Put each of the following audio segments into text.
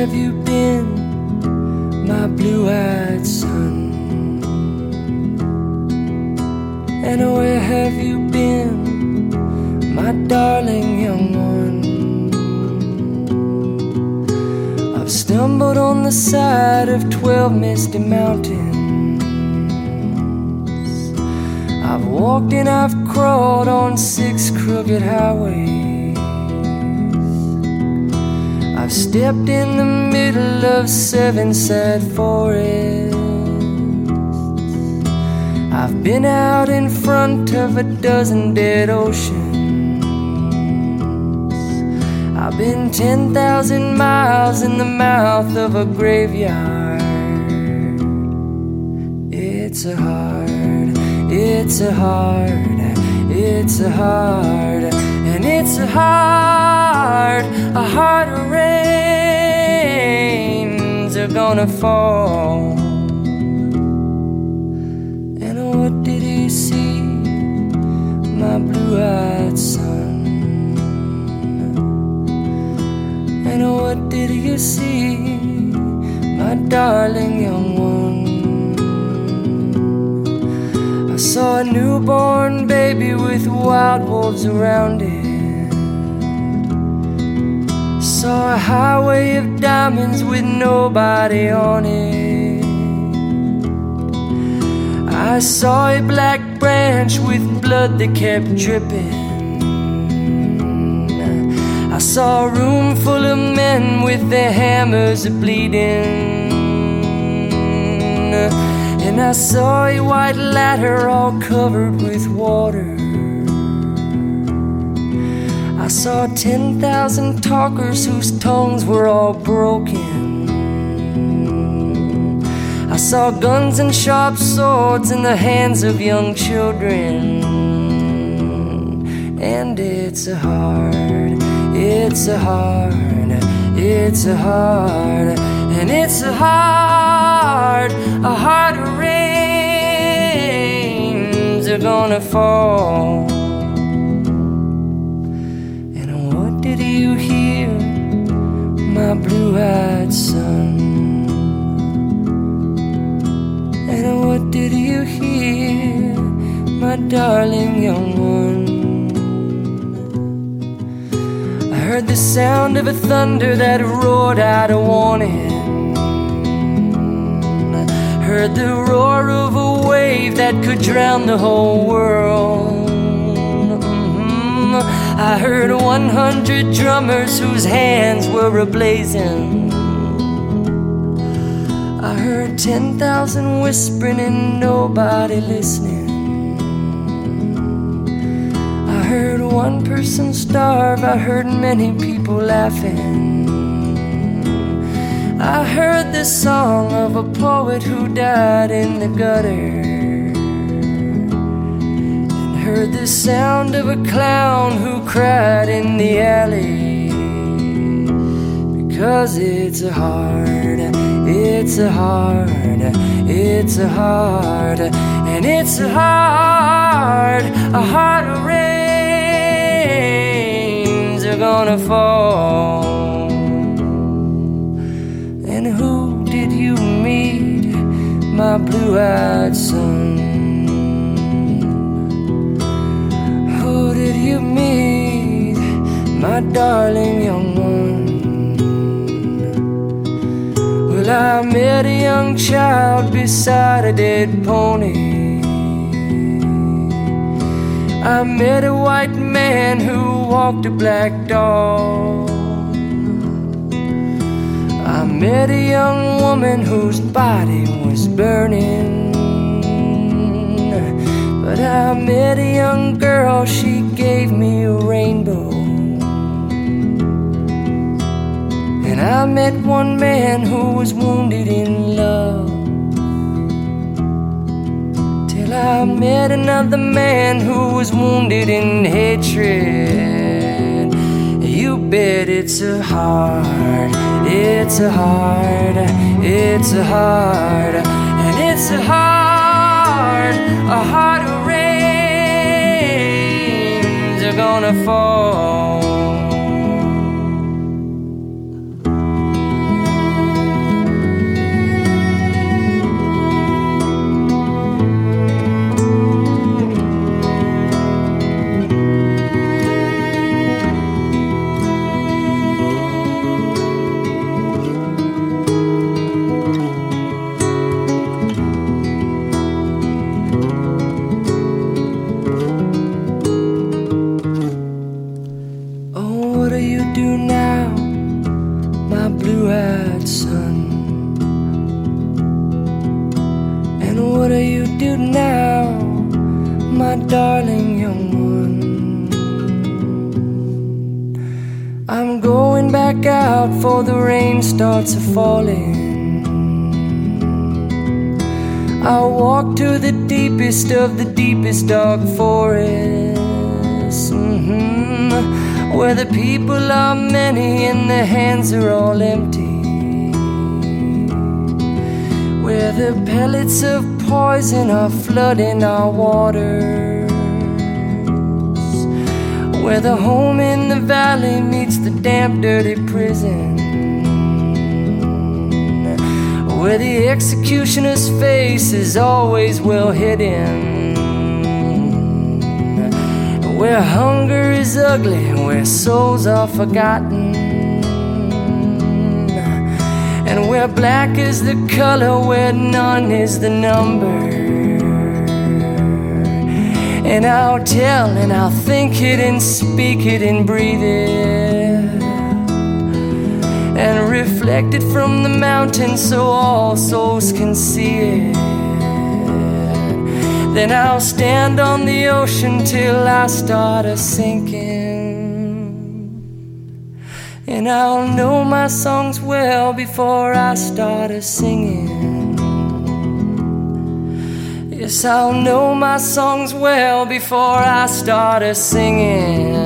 have you been, my blue-eyed son? And where have you been, my darling young one? I've stumbled on the side of 12 misty mountains. I've walked and I've crawled on 6 crooked highways. I've stepped in the middle of 7 sad forests. I've been out in front of a dozen dead oceans. I've been 10,000 miles in the mouth of a graveyard. It's a hard, it's a hard, it's a hard, and it's a hard rains are gonna fall. And what did you see, my blue-eyed son? And what did you see, my darling young one? I saw a newborn baby with wild wolves around it. Saw a highway of diamonds with nobody on it. I saw a black branch with blood that kept dripping. I saw a room full of men with their hammers bleeding. And I saw a white ladder all covered with water. I saw 10,000 talkers whose tongues were all broken. I saw guns and sharp swords in the hands of young children. And it's a hard, it's a hard, it's a hard, and it's a hard rains are gonna fall. And what did you hear, my blue-eyed son? And what did you hear, my darling young one? I heard the sound of a thunder that roared out a warning. Heard the roar of a wave that could drown the whole world. I heard 100 drummers whose hands were ablazing. I heard 10,000 whispering and nobody listening. I heard one person starve, I heard many people laughing. I heard the song of a poet who died in the gutter, and heard the sound of a clown who cried in the alley. Because it's a hard, it's a hard, it's a hard, and it's a hard rains are gonna fall. And who did you meet, my blue-eyed son? Who did you meet, my darling young one? Well, I met a young child beside a dead pony. I met a white man who walked a black dog. I met a young woman whose body was burning. But I met a young girl, she gave me a rainbow. And I met one man who was wounded in love. Till I met another man who was wounded in hatred. You bet it's a hard, it's a hard, it's a hard, and it's a hard rains are gonna fall. blue-eyed son. And what do you do now, my darling young one? I'm going back out for the rain starts a-falling. I'll walk to the deepest of the deepest dark forests, where the people are many and the hands are all empty, where the pellets of poison are flooding our waters, where the home in the valley meets the damp, dirty prison, where the executioner's face is always well hidden, where hunger is ugly, where souls are forgotten, and where black is the color, where none is the number. And I'll tell and I'll think it and speak it and breathe it and reflect it from the mountain so all souls can see it. Then I'll stand on the ocean till I start a-sinking, and I'll know my songs well before I start a-singing. Yes, I'll know my songs well before I start a-singing.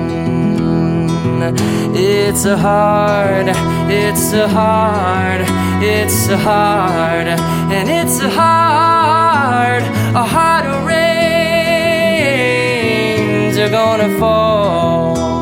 It's a hard, it's a hard, it's a hard, and it's a hard rains are gonna fall.